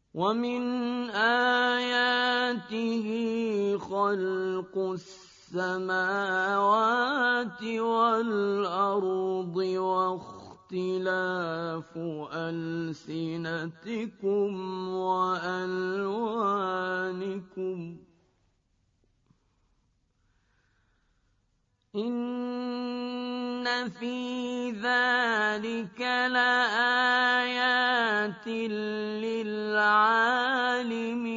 وَمِنْ آيَاتِهِ خَلْقُ السَّمَاوَاتِ وَالْأَرْضِ وَاخْتِلَافُ أَلْسِنَتِكُمْ وَأَلْوَانِكُمْ ۚ إِنَّ فِي ذَٰلِكَ لَآيَاتٍ لِّلْعَالِمِينَ